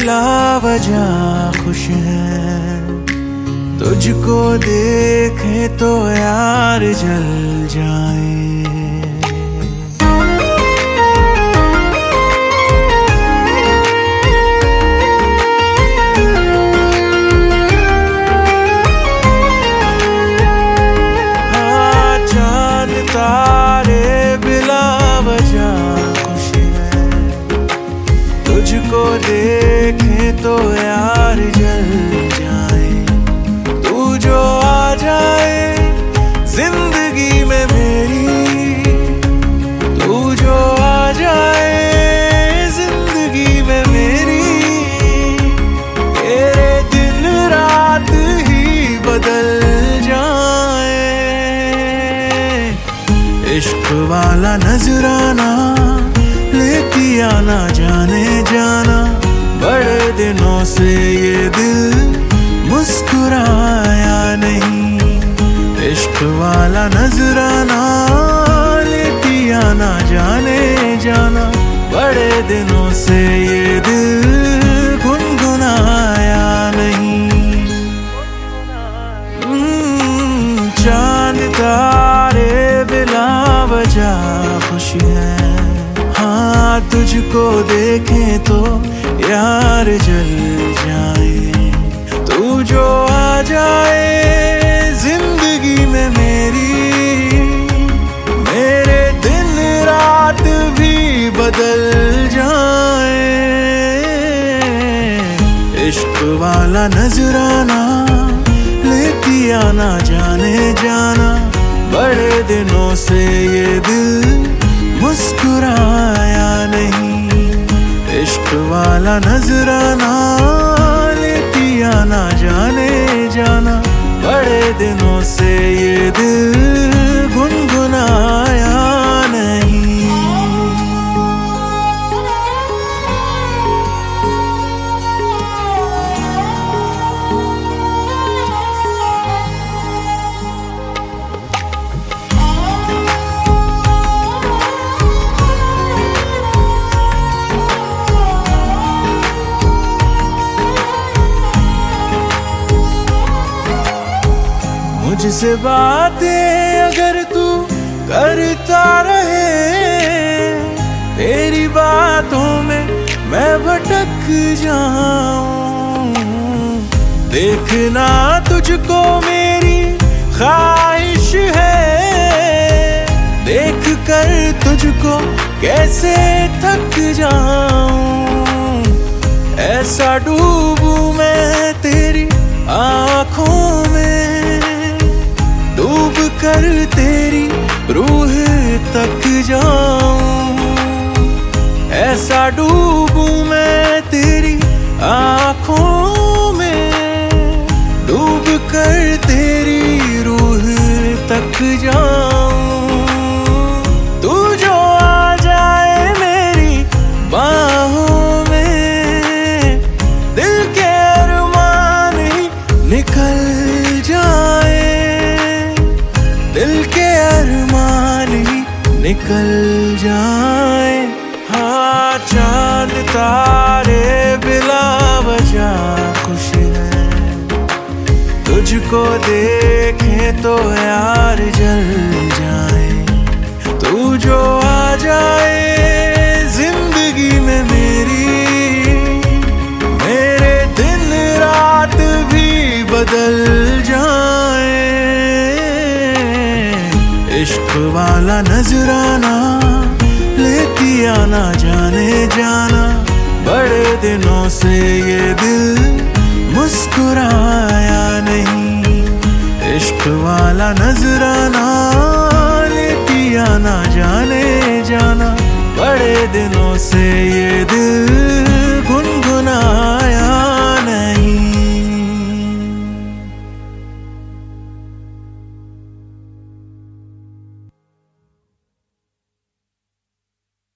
बिला वजह खुश है, तुझको देखे तो यार जल जाए। हाँ, चांद तारे बिला वजह खुश है, तुझको देखे तो यार जल जाए। तू जो आ जाए जिंदगी में मेरी, तू जो आ जाए जिंदगी में मेरी, तेरे दिन रात ही बदल जाए। इश्क वाला नजराना लेती आना जाने जाना, बड़े दिनों से ये दिल मुस्कुराया नहीं। इश्क वाला नजराना लेती आना जाने जाना, बड़े दिनों से ये दिल गुनगुनाया नहीं। चांद तारे बिला वजह खुश है, हाँ तुझको देखे तो यार जल जाए। तू जो आ जाए जिंदगी में मेरी, मेरे दिन रात भी बदल जाए। इश्क वाला नजराना लेती आना जाने जाना, बड़े दिनों से ये दिल मुस्कुराया नहीं। इश्क वाला नजराना लेती आना जाने जाना, बड़े दिनों से ये दिल गुनगुनाया नहीं। मुझसे बातें अगर तू करता रहे, तेरी बातों में मैं भटक जाऊं। देखना तुझको मेरी ख्वाहिश है, देख कर तुझको कैसे थक जाऊं। ऐसा डूबूं मैं तेरी आँखों में, डूब कर तेरी रूह तक जाऊं। ऐसा डूबूं मैं तेरी आँखों में, डूब कर तेरी रूह तक जाऊं। तू जो आ जाए मेरी बाहों में, दिल के अरमान ही निकल जाए, दिल के अरमान ही निकल जाए। हाँ, चांद तारे बिला वजह खुश है, तुझको देखे तो यार जल जाए। तू जो आ जाए जिंदगी में मेरी, मेरे दिन रात भी बदल जाए। इश्क वाला नजराना लेती आना जाने जाना, बड़े दिनों से ये दिल मुस्कुराया नहीं। इश्क वाला नजराना लेती आना जाने जाना, बड़े दिनों से ये दिल